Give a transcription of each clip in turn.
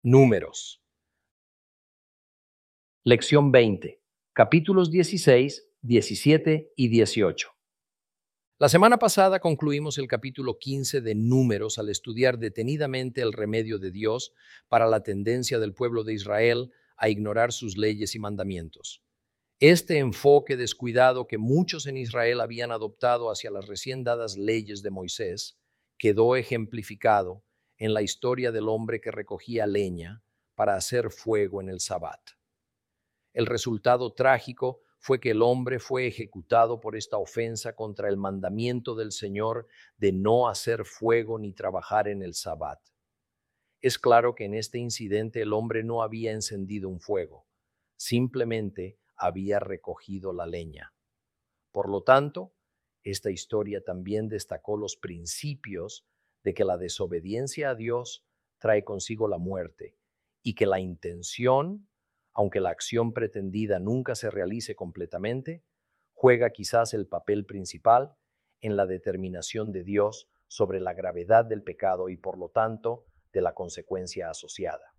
Números. Lección 20, capítulos 16, 17 y 18. La semana pasada concluimos el capítulo 15 de Números al estudiar detenidamente el remedio de Dios para la tendencia del pueblo de Israel a ignorar sus leyes y mandamientos. Este enfoque descuidado que muchos en Israel habían adoptado hacia las recién dadas leyes de Moisés quedó ejemplificado en la historia del hombre que recogía leña para hacer fuego en el Sabbat. El resultado trágico fue que el hombre fue ejecutado por esta ofensa contra el mandamiento del Señor de no hacer fuego ni trabajar en el Sabbat. Es claro que en este incidente el hombre no había encendido un fuego, simplemente había recogido la leña. Por lo tanto, esta historia también destacó los principios de que la desobediencia a Dios trae consigo la muerte y que la intención, aunque la acción pretendida nunca se realice completamente, juega quizás el papel principal en la determinación de Dios sobre la gravedad del pecado y por lo tanto de la consecuencia asociada.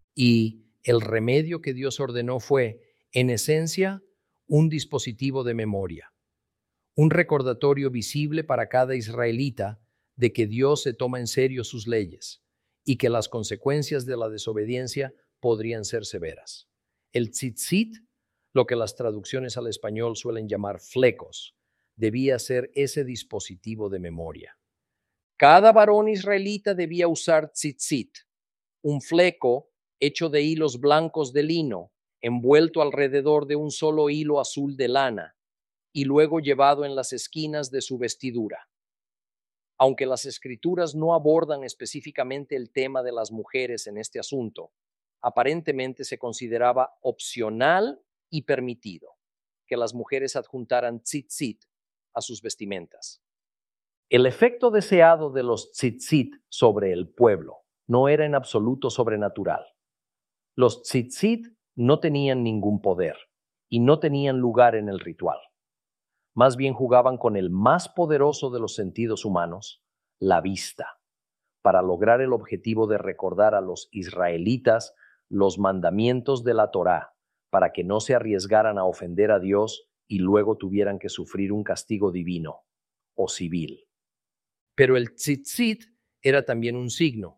Y el remedio que Dios ordenó fue, en esencia, un dispositivo de memoria, un recordatorio visible para cada israelita de que Dios se toma en serio sus leyes y que las consecuencias de la desobediencia podrían ser severas. El tzitzit, lo que las traducciones al español suelen llamar flecos, debía ser ese dispositivo de memoria. Cada varón israelita debía usar tzitzit, un fleco hecho de hilos blancos de lino, envuelto alrededor de un solo hilo azul de lana, y luego llevado en las esquinas de su vestidura. Aunque las escrituras no abordan específicamente el tema de las mujeres en este asunto, aparentemente se consideraba opcional y permitido que las mujeres adjuntaran tzitzit a sus vestimentas. El efecto deseado de los tzitzit sobre el pueblo no era en absoluto sobrenatural. Los tzitzit no tenían ningún poder y no tenían lugar en el ritual. Más bien jugaban con el más poderoso de los sentidos humanos, la vista, para lograr el objetivo de recordar a los israelitas los mandamientos de la Torá, para que no se arriesgaran a ofender a Dios y luego tuvieran que sufrir un castigo divino o civil. Pero el tzitzit era también un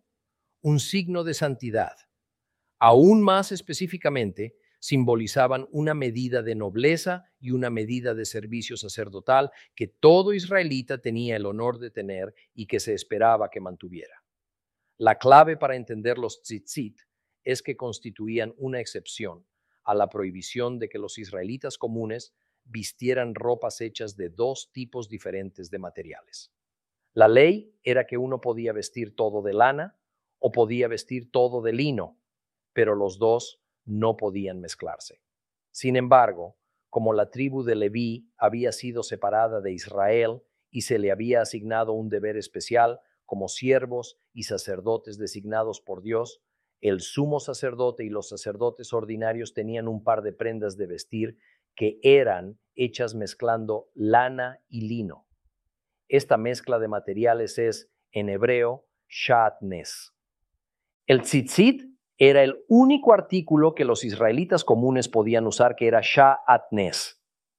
signo de santidad. Aún más específicamente, simbolizaban una medida de nobleza y una medida de servicio sacerdotal que todo israelita tenía el honor de tener y que se esperaba que mantuviera. La clave para entender los tzitzit es que constituían una excepción a la prohibición de que los israelitas comunes vistieran ropas hechas de dos tipos diferentes de materiales. La ley era que uno podía vestir todo de lana o podía vestir todo de lino, pero los dos no podían mezclarse. Sin embargo, como la tribu de Leví había sido separada de Israel y se le había asignado un deber especial como siervos y sacerdotes designados por Dios, el sumo sacerdote y los sacerdotes ordinarios tenían un par de prendas de vestir que eran hechas mezclando lana y lino. Esta mezcla de materiales es, en hebreo, shatnez. El tzitzit era el único artículo que los israelitas comunes podían usar, que era shatnez.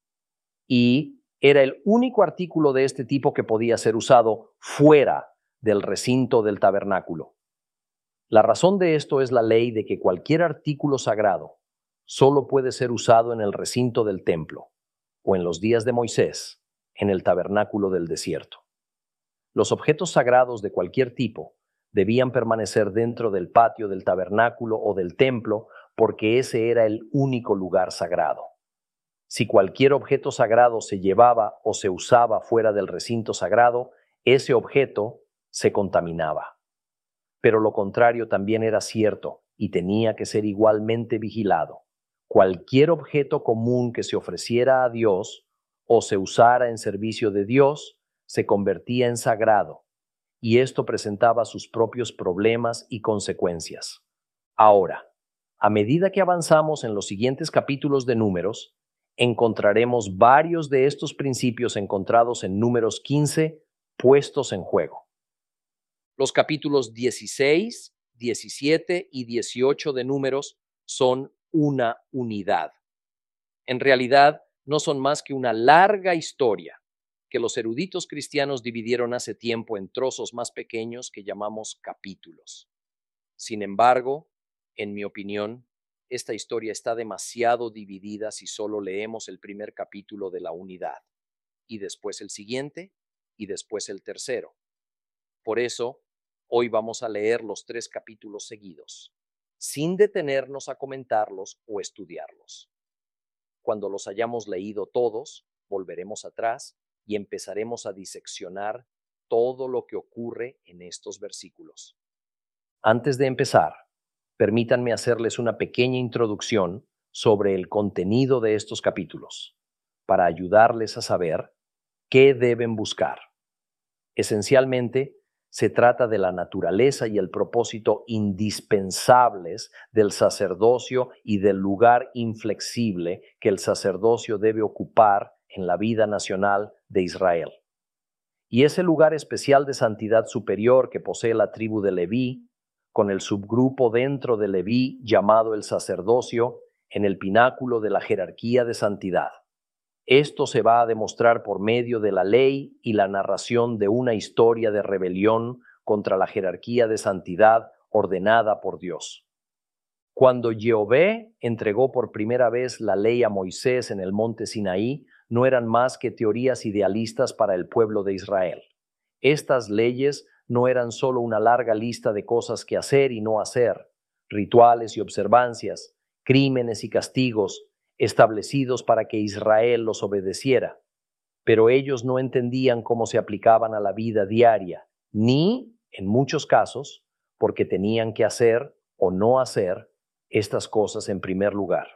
Y era el único artículo de este tipo que podía ser usado fuera del recinto del tabernáculo. La razón de esto es la ley de que cualquier artículo sagrado solo puede ser usado en el recinto del templo o en los días de Moisés, en el tabernáculo del desierto. Los objetos sagrados de cualquier tipo debían permanecer dentro del patio del tabernáculo o del templo porque ese era el único lugar sagrado. Si cualquier objeto sagrado se llevaba o se usaba fuera del recinto sagrado, ese objeto se contaminaba. Pero lo contrario también era cierto y tenía que ser igualmente vigilado. Cualquier objeto común que se ofreciera a Dios o se usara en servicio de Dios se convertía en sagrado, y esto presentaba sus propios problemas y consecuencias. Ahora, a medida que avanzamos en los siguientes capítulos de Números, encontraremos varios de estos principios encontrados en Números 15 puestos en juego. Los capítulos 16, 17 y 18 de Números son una unidad. En realidad, no son más que una larga historia que los eruditos cristianos dividieron hace tiempo en trozos más pequeños que llamamos capítulos. Sin embargo, en mi opinión, esta historia está demasiado dividida si solo leemos el primer capítulo de la unidad, y después el siguiente, y después el tercero. Por eso, hoy vamos a leer los 3 capítulos seguidos, sin detenernos a comentarlos o estudiarlos. Cuando los hayamos leído todos, volveremos atrás y empezaremos a diseccionar todo lo que ocurre en estos versículos. Antes de empezar, permítanme hacerles una pequeña introducción sobre el contenido de estos capítulos, para ayudarles a saber qué deben buscar. Esencialmente, se trata de la naturaleza y el propósito indispensables del sacerdocio y del lugar inflexible que el sacerdocio debe ocupar en la vida nacional de Israel. Y ese lugar especial de santidad superior que posee la tribu de Leví, con el subgrupo dentro de Leví llamado el sacerdocio, en el pináculo de la jerarquía de santidad. Esto se va a demostrar por medio de la ley y la narración de una historia de rebelión contra la jerarquía de santidad ordenada por Dios. Cuando Jehová entregó por primera vez la ley a Moisés en el monte Sinaí, no eran más que teorías idealistas para el pueblo de Israel. Estas leyes no eran solo una larga lista de cosas que hacer y no hacer, rituales y observancias, crímenes y castigos, establecidos para que Israel los obedeciera, pero ellos no entendían cómo se aplicaban a la vida diaria, ni, en muchos casos, porque tenían que hacer o no hacer estas cosas en primer lugar.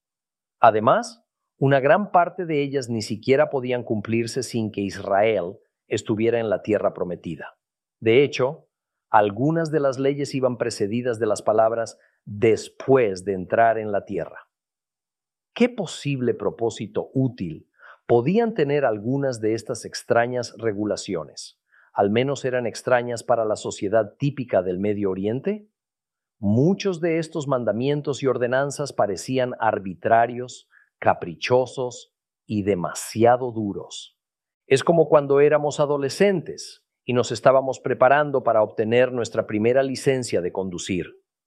Además, una gran parte de ellas ni siquiera podían cumplirse sin que Israel estuviera en la tierra prometida. De hecho, algunas de las leyes iban precedidas de las palabras después de entrar en la tierra. ¿Qué posible propósito útil podían tener algunas de estas extrañas regulaciones? Al menos eran extrañas para la sociedad típica del Medio Oriente. Muchos de estos mandamientos y ordenanzas parecían arbitrarios, caprichosos y demasiado duros. Es como cuando éramos adolescentes y nos estábamos preparando para obtener nuestra primera licencia de conducir.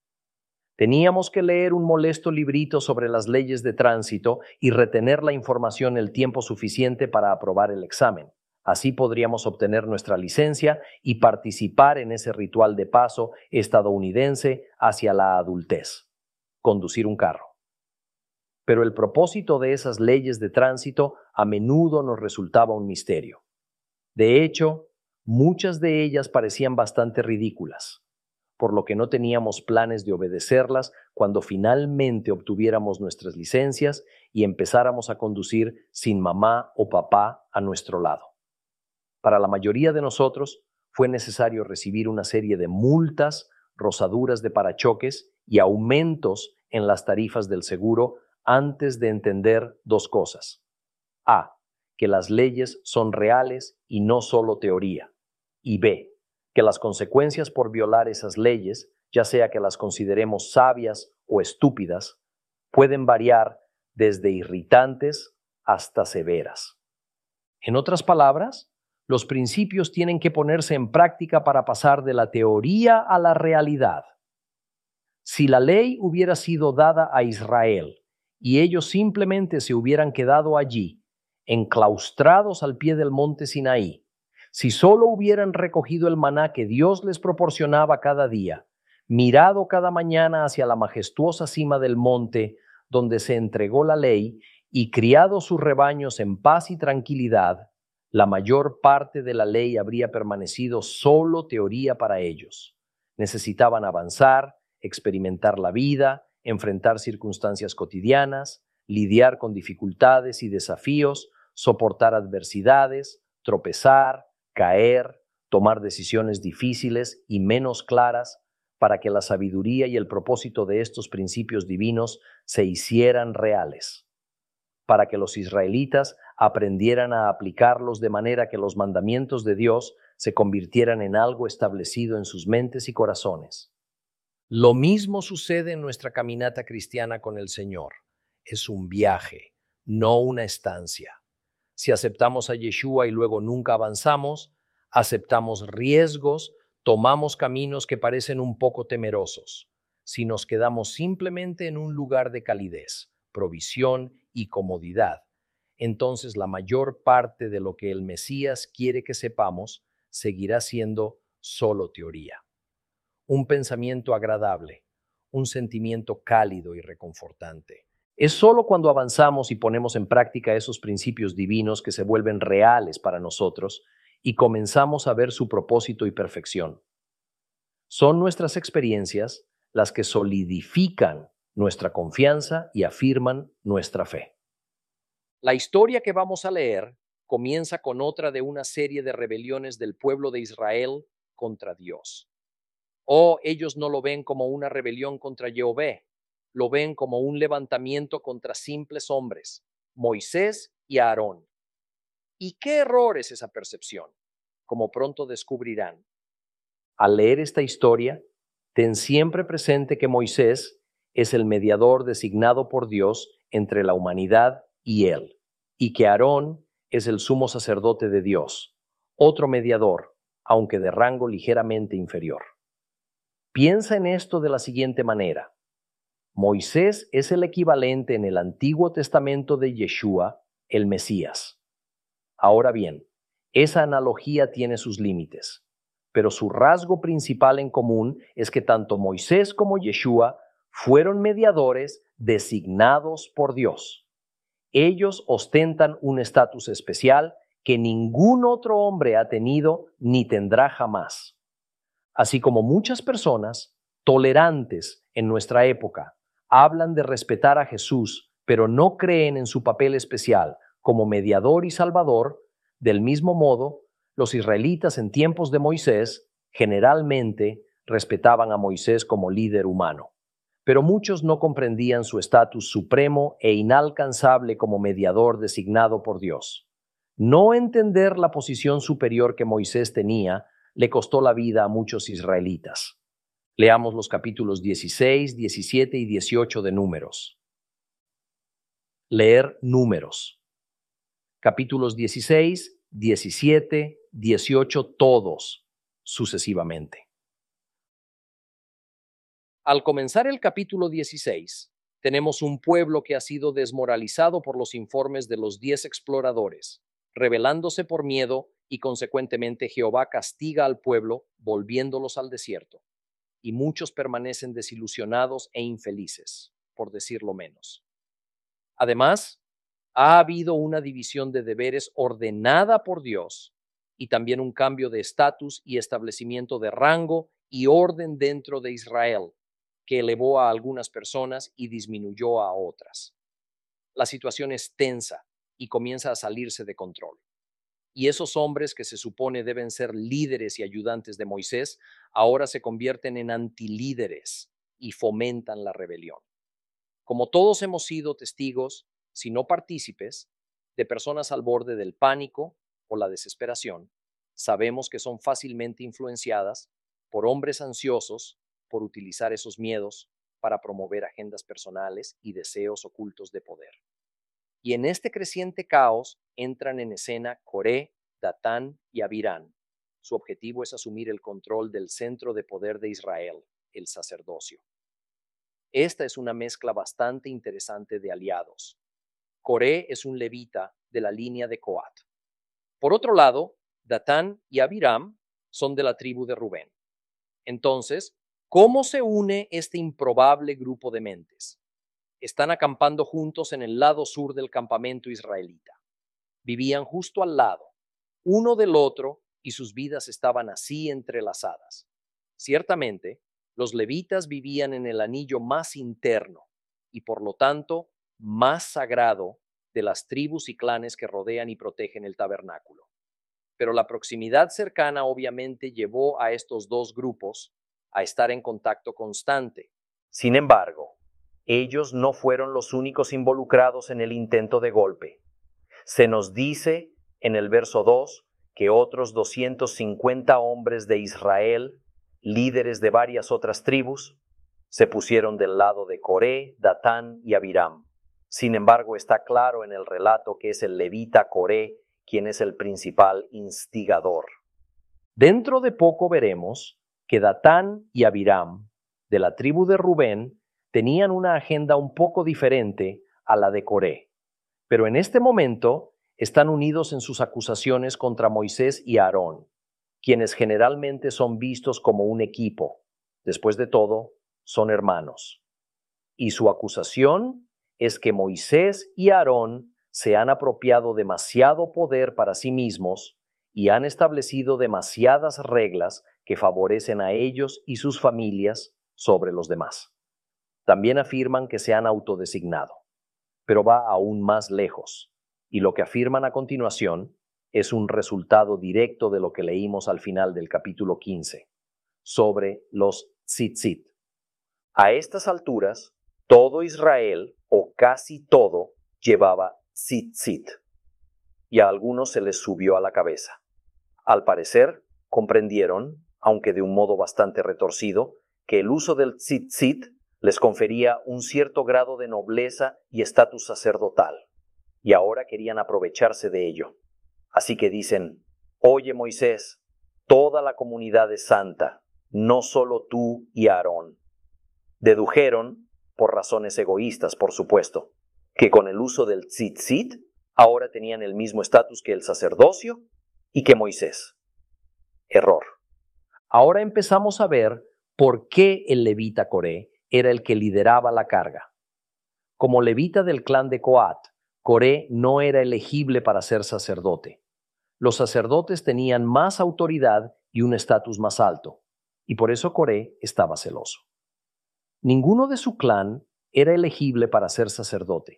Teníamos que leer un molesto librito sobre las leyes de tránsito y retener la información el tiempo suficiente para aprobar el examen. Así podríamos obtener nuestra licencia y participar en ese ritual de paso estadounidense hacia la adultez: conducir un carro. Pero el propósito de esas leyes de tránsito a menudo nos resultaba un misterio. De hecho, muchas de ellas parecían bastante ridículas, por lo que no teníamos planes de obedecerlas cuando finalmente obtuviéramos nuestras licencias y empezáramos a conducir sin mamá o papá a nuestro lado. Para la mayoría de nosotros fue necesario recibir una serie de multas, rozaduras de parachoques y aumentos en las tarifas del seguro antes de entender 2 cosas. A, que las leyes son reales y no solo teoría. Y B, que las consecuencias por violar esas leyes, ya sea que las consideremos sabias o estúpidas, pueden variar desde irritantes hasta severas. En otras palabras, los principios tienen que ponerse en práctica para pasar de la teoría a la realidad. Si la ley hubiera sido dada a Israel y ellos simplemente se hubieran quedado allí, enclaustrados al pie del monte Sinaí, si solo hubieran recogido el maná que Dios les proporcionaba cada día, mirado cada mañana hacia la majestuosa cima del monte donde se entregó la ley y criado sus rebaños en paz y tranquilidad, la mayor parte de la ley habría permanecido solo teoría para ellos. Necesitaban avanzar, experimentar la vida, enfrentar circunstancias cotidianas, lidiar con dificultades y desafíos, soportar adversidades, tropezar, caer, tomar decisiones difíciles y menos claras para que la sabiduría y el propósito de estos principios divinos se hicieran reales, para que los israelitas aprendieran a aplicarlos de manera que los mandamientos de Dios se convirtieran en algo establecido en sus mentes y corazones. Lo mismo sucede en nuestra caminata cristiana con el Señor. Es un viaje, no una estancia. Si aceptamos a Yeshua y luego nunca avanzamos, aceptamos riesgos, tomamos caminos que parecen un poco temerosos. Si nos quedamos simplemente en un lugar de calidez, provisión y comodidad, entonces la mayor parte de lo que el Mesías quiere que sepamos seguirá siendo solo teoría. Un pensamiento agradable, un sentimiento cálido y reconfortante. Es solo cuando avanzamos y ponemos en práctica esos principios divinos que se vuelven reales para nosotros y comenzamos a ver su propósito y perfección. Son nuestras experiencias las que solidifican nuestra confianza y afirman nuestra fe. La historia que vamos a leer comienza con otra de una serie de rebeliones del pueblo de Israel contra Dios. Ellos no lo ven como una rebelión contra Jehová, lo ven como un levantamiento contra simples hombres, Moisés y Aarón. ¿Y qué error es esa percepción? Como pronto descubrirán. Al leer esta historia, ten siempre presente que Moisés es el mediador designado por Dios entre la humanidad y él, y que Aarón es el sumo sacerdote de Dios, otro mediador, aunque de rango ligeramente inferior. Piensa en esto de la siguiente manera. Moisés es el equivalente en el Antiguo Testamento de Yeshua, el Mesías. Ahora bien, esa analogía tiene sus límites, pero su rasgo principal en común es que tanto Moisés como Yeshua fueron mediadores designados por Dios. Ellos ostentan un estatus especial que ningún otro hombre ha tenido ni tendrá jamás. Así como muchas personas tolerantes en nuestra época hablan de respetar a Jesús, pero no creen en su papel especial como mediador y salvador, del mismo modo, los israelitas en tiempos de Moisés generalmente respetaban a Moisés como líder humano, pero muchos no comprendían su estatus supremo e inalcanzable como mediador designado por Dios. No entender la posición superior que Moisés tenía le costó la vida a muchos israelitas. Leamos los capítulos 16, 17 y 18 de Números. Leer Números. Capítulos 16, 17, 18, todos sucesivamente. Al comenzar el capítulo 16, tenemos un pueblo que ha sido desmoralizado por los informes de los 10 exploradores, rebelándose por miedo y consecuentemente Jehová castiga al pueblo volviéndolos al desierto, y muchos permanecen desilusionados e infelices, por decirlo menos. Además, ha habido una división de deberes ordenada por Dios y también un cambio de estatus y establecimiento de rango y orden dentro de Israel, que elevó a algunas personas y disminuyó a otras. La situación es tensa y comienza a salirse de control. Y esos hombres que se supone deben ser líderes y ayudantes de Moisés, ahora se convierten en antilíderes y fomentan la rebelión. Como todos hemos sido testigos, si no partícipes, de personas al borde del pánico o la desesperación, sabemos que son fácilmente influenciadas por hombres ansiosos por utilizar esos miedos para promover agendas personales y deseos ocultos de poder. Y en este creciente caos entran en escena Coré, Datán y Abirán. Su objetivo es asumir el control del centro de poder de Israel, el sacerdocio. Esta es una mezcla bastante interesante de aliados. Coré es un levita de la línea de Coat. Por otro lado, Datán y Abiram son de la tribu de Rubén. Entonces, ¿cómo se une este improbable grupo de mentes? Están acampando juntos en el lado sur del campamento israelita. Vivían justo al lado, uno del otro, y sus vidas estaban así entrelazadas. Ciertamente, los levitas vivían en el anillo más interno y por lo tanto más sagrado de las tribus y clanes que rodean y protegen el tabernáculo. Pero la proximidad cercana obviamente llevó a estos dos grupos a estar en contacto constante. Sin embargo, ellos no fueron los únicos involucrados en el intento de golpe. Se nos dice en el verso 2 que otros 250 hombres de Israel, líderes de varias otras tribus, se pusieron del lado de Coré, Datán y Abiram. Sin embargo, está claro en el relato que es el levita Coré quien es el principal instigador. Dentro de poco veremos que Datán y Abiram, de la tribu de Rubén, tenían una agenda un poco diferente a la de Coré, pero en este momento están unidos en sus acusaciones contra Moisés y Aarón, quienes generalmente son vistos como un equipo. Después de todo, son hermanos. Y su acusación es que Moisés y Aarón se han apropiado demasiado poder para sí mismos y han establecido demasiadas reglas que favorecen a ellos y sus familias sobre los demás. También afirman que se han autodesignado, pero va aún más lejos, y lo que afirman a continuación es un resultado directo de lo que leímos al final del capítulo 15, sobre los tzitzit. A estas alturas, todo Israel, o casi todo, llevaba tzitzit, y a algunos se les subió a la cabeza. Al parecer, comprendieron, aunque de un modo bastante retorcido, que el uso del tzitzit les confería un cierto grado de nobleza y estatus sacerdotal, y ahora querían aprovecharse de ello. Así que dicen: «Oye, Moisés, toda la comunidad es santa, no solo tú y Aarón». Dedujeron, por razones egoístas, por supuesto, que con el uso del tzitzit ahora tenían el mismo estatus que el sacerdocio y que Moisés. Error. Ahora empezamos a ver por qué el levita Coré era el que lideraba la carga. Como levita del clan de Coat, Coré no era elegible para ser sacerdote. Los sacerdotes tenían más autoridad y un estatus más alto, y por eso Coré estaba celoso. Ninguno de su clan era elegible para ser sacerdote.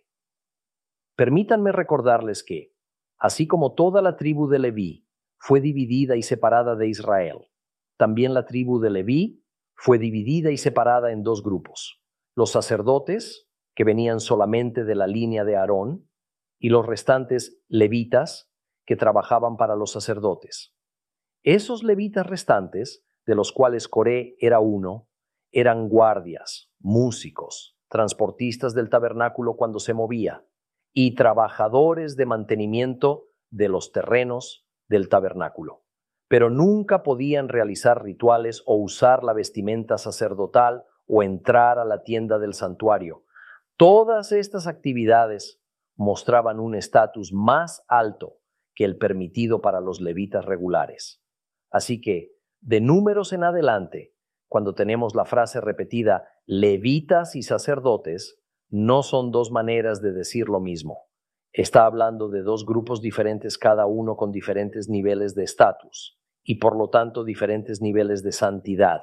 Permítanme recordarles que, así como toda la tribu de Leví fue dividida y separada de Israel, también la tribu de Leví fue dividida y separada en dos grupos: los sacerdotes, que venían solamente de la línea de Aarón, y los restantes levitas, que trabajaban para los sacerdotes. Esos levitas restantes, de los cuales Coré era uno, eran guardias, músicos, transportistas del tabernáculo cuando se movía, y trabajadores de mantenimiento de los terrenos del tabernáculo. Pero nunca podían realizar rituales o usar la vestimenta sacerdotal o entrar a la tienda del santuario. Todas estas actividades mostraban un estatus más alto que el permitido para los levitas regulares. Así que, de Números en adelante, cuando tenemos la frase repetida levitas y sacerdotes, no son dos maneras de decir lo mismo. Está hablando de dos grupos diferentes, cada uno con diferentes niveles de estatus y por lo tanto diferentes niveles de santidad.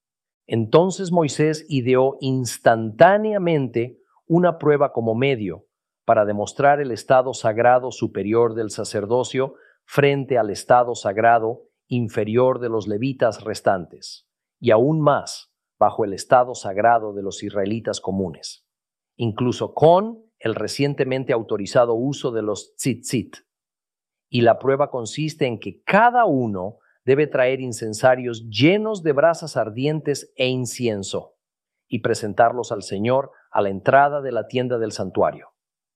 Entonces Moisés ideó instantáneamente una prueba como medio para demostrar el estado sagrado superior del sacerdocio frente al estado sagrado inferior de los levitas restantes, y aún más bajo el estado sagrado de los israelitas comunes, incluso con el recientemente autorizado uso de los tzitzit. Y la prueba consiste en que cada uno debe traer incensarios llenos de brasas ardientes e incienso y presentarlos al Señor a la entrada de la tienda del santuario.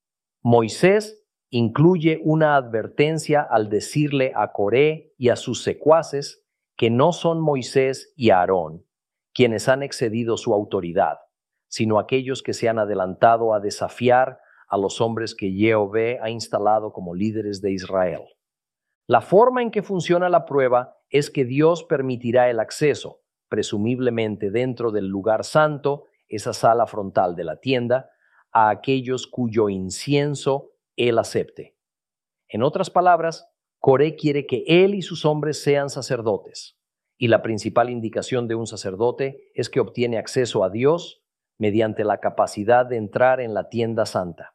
Moisés incluye una advertencia al decirle a Coré y a sus secuaces que no son Moisés y Aarón quienes han excedido su autoridad, sino aquellos que se han adelantado a desafiar a los hombres que Jehová ha instalado como líderes de Israel. La forma en que funciona la prueba es que Dios permitirá el acceso, presumiblemente dentro del lugar santo, esa sala frontal de la tienda, a aquellos cuyo incienso Él acepte. En otras palabras, Coré quiere que él y sus hombres sean sacerdotes, y la principal indicación de un sacerdote es que obtiene acceso a Dios mediante la capacidad de entrar en la tienda santa.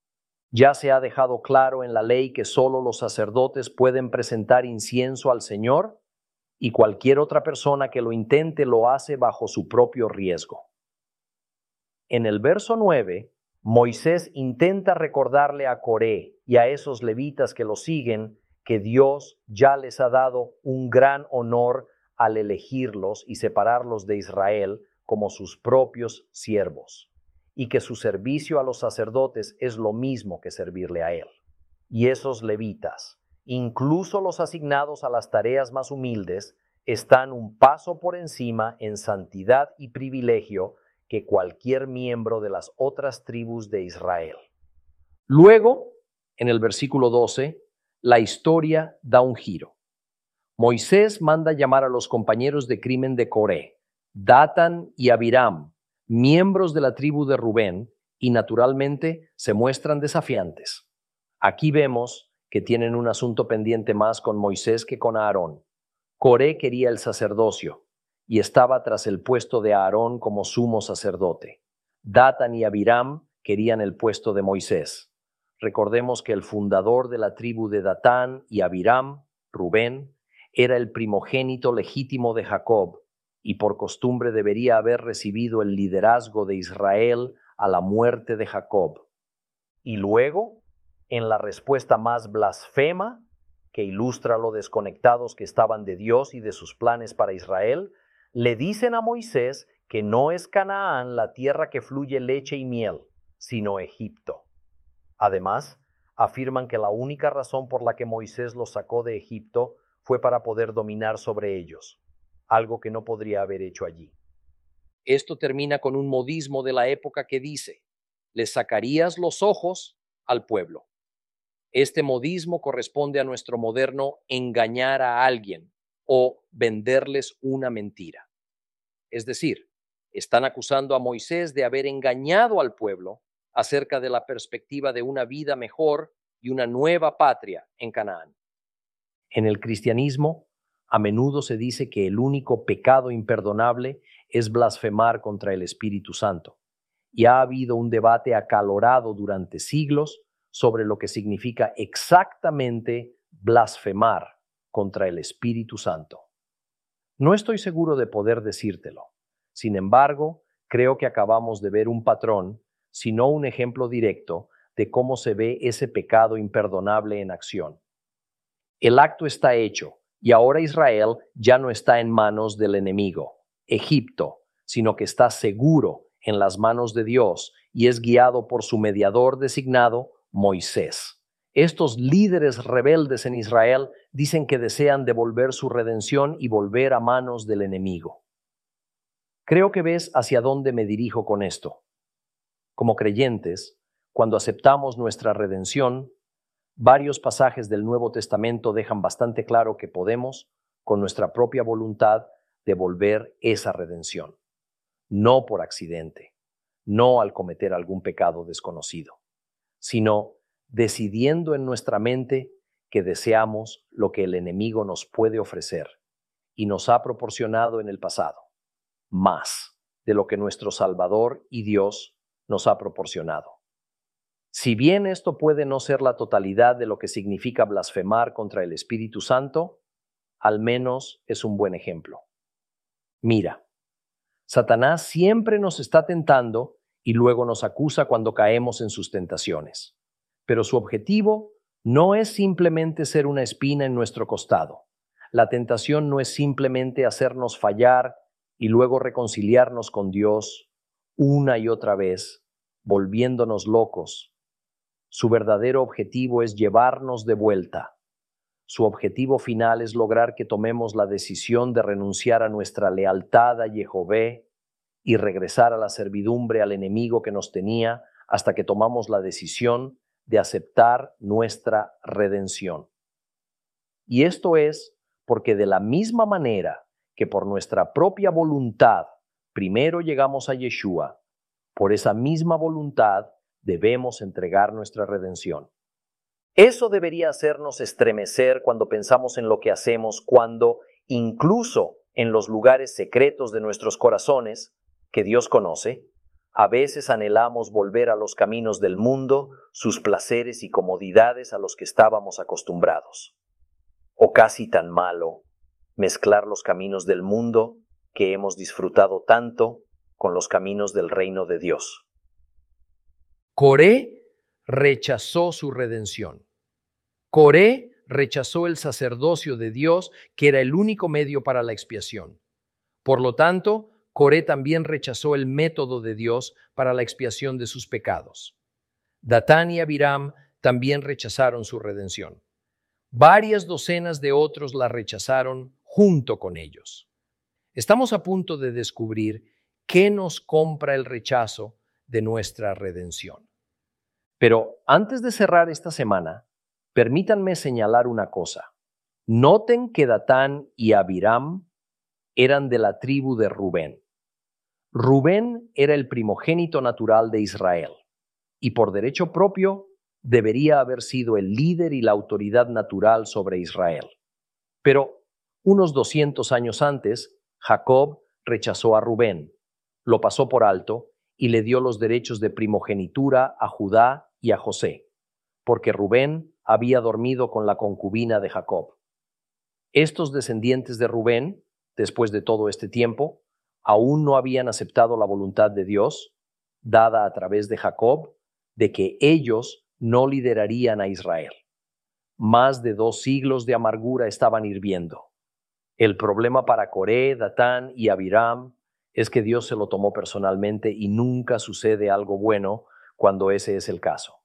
Ya se ha dejado claro en la ley que solo los sacerdotes pueden presentar incienso al Señor, y cualquier otra persona que lo intente lo hace bajo su propio riesgo. En el verso 9, Moisés intenta recordarle a Coré y a esos levitas que lo siguen que Dios ya les ha dado un gran honor al elegirlos y separarlos de Israel como sus propios siervos, y que su servicio a los sacerdotes es lo mismo que servirle a él. Y esos levitas, incluso los asignados a las tareas más humildes, están un paso por encima en santidad y privilegio que cualquier miembro de las otras tribus de Israel. Luego, en el versículo 12, la historia da un giro. Moisés manda llamar a los compañeros de crimen de Coré, Datán y Abiram, miembros de la tribu de Rubén, y naturalmente se muestran desafiantes. Aquí vemos que tienen un asunto pendiente más con Moisés que con Aarón. Coré quería el sacerdocio y estaba tras el puesto de Aarón como sumo sacerdote. Datán y Abiram querían el puesto de Moisés. Recordemos que el fundador de la tribu de Datán y Abiram, Rubén, era el primogénito legítimo de Jacob y por costumbre debería haber recibido el liderazgo de Israel a la muerte de Jacob. Y luego, en la respuesta más blasfema, que ilustra lo desconectados que estaban de Dios y de sus planes para Israel, le dicen a Moisés que no es Canaán la tierra que fluye leche y miel, sino Egipto. Además, afirman que la única razón por la que Moisés los sacó de Egipto fue para poder dominar sobre ellos, algo que no podría haber hecho allí. Esto termina con un modismo de la época que dice: le sacarías los ojos al pueblo. Este modismo corresponde a nuestro moderno engañar a alguien o venderles una mentira. Es decir, están acusando a Moisés de haber engañado al pueblo acerca de la perspectiva de una vida mejor y una nueva patria en Canaán. En el cristianismo, a menudo se dice que el único pecado imperdonable es blasfemar contra el Espíritu Santo, y ha habido un debate acalorado durante siglos sobre lo que significa exactamente blasfemar contra el Espíritu Santo. No estoy seguro de poder decírtelo. Sin embargo, creo que acabamos de ver un patrón, si no un ejemplo directo, de cómo se ve ese pecado imperdonable en acción. El acto está hecho y ahora Israel ya no está en manos del enemigo, Egipto, sino que está seguro en las manos de Dios y es guiado por su mediador designado, Moisés. Estos líderes rebeldes en Israel dicen que desean devolver su redención y volver a manos del enemigo. Creo que ves hacia dónde me dirijo con esto. Como creyentes, cuando aceptamos nuestra redención, varios pasajes del Nuevo Testamento dejan bastante claro que podemos, con nuestra propia voluntad, devolver esa redención. No por accidente, no al cometer algún pecado desconocido, sino decidiendo en nuestra mente que deseamos lo que el enemigo nos puede ofrecer y nos ha proporcionado en el pasado, más de lo que nuestro Salvador y Dios nos ha proporcionado. Si bien esto puede no ser la totalidad de lo que significa blasfemar contra el Espíritu Santo, al menos es un buen ejemplo. Mira, Satanás siempre nos está tentando y luego nos acusa cuando caemos en sus tentaciones. Pero su objetivo no es simplemente ser una espina en nuestro costado. La tentación no es simplemente hacernos fallar y luego reconciliarnos con Dios una y otra vez, volviéndonos locos. Su verdadero objetivo es llevarnos de vuelta. Su objetivo final es lograr que tomemos la decisión de renunciar a nuestra lealtad a Jehová y regresar a la servidumbre al enemigo que nos tenía hasta que tomamos la decisión de aceptar nuestra redención. Y esto es porque de la misma manera que por nuestra propia voluntad primero llegamos a Yeshua, por esa misma voluntad debemos entregar nuestra redención. Eso debería hacernos estremecer cuando pensamos en lo que hacemos cuando, incluso en los lugares secretos de nuestros corazones, que Dios conoce, a veces anhelamos volver a los caminos del mundo, sus placeres y comodidades a los que estábamos acostumbrados. O casi tan malo, mezclar los caminos del mundo que hemos disfrutado tanto con los caminos del reino de Dios. Coré rechazó su redención. Coré rechazó el sacerdocio de Dios, que era el único medio para la expiación. Por lo tanto, Coré también rechazó el método de Dios para la expiación de sus pecados. Datán y Abiram también rechazaron su redención. Varias docenas de otros la rechazaron junto con ellos. Estamos a punto de descubrir qué nos compra el rechazo de nuestra redención. Pero antes de cerrar esta semana, permítanme señalar una cosa. Noten que Datán y Abiram eran de la tribu de Rubén. Rubén era el primogénito natural de Israel y por derecho propio debería haber sido el líder y la autoridad natural sobre Israel. Pero unos 200 años antes, Jacob rechazó a Rubén, lo pasó por alto y le dio los derechos de primogenitura a Judá y a José, porque Rubén había dormido con la concubina de Jacob. Estos descendientes de Rubén, después de todo este tiempo, aún no habían aceptado la voluntad de Dios, dada a través de Jacob, de que ellos no liderarían a Israel. Más de 2 siglos de amargura estaban hirviendo. El problema para Coré, Datán y Abiram es que Dios se lo tomó personalmente y nunca sucede algo bueno cuando ese es el caso.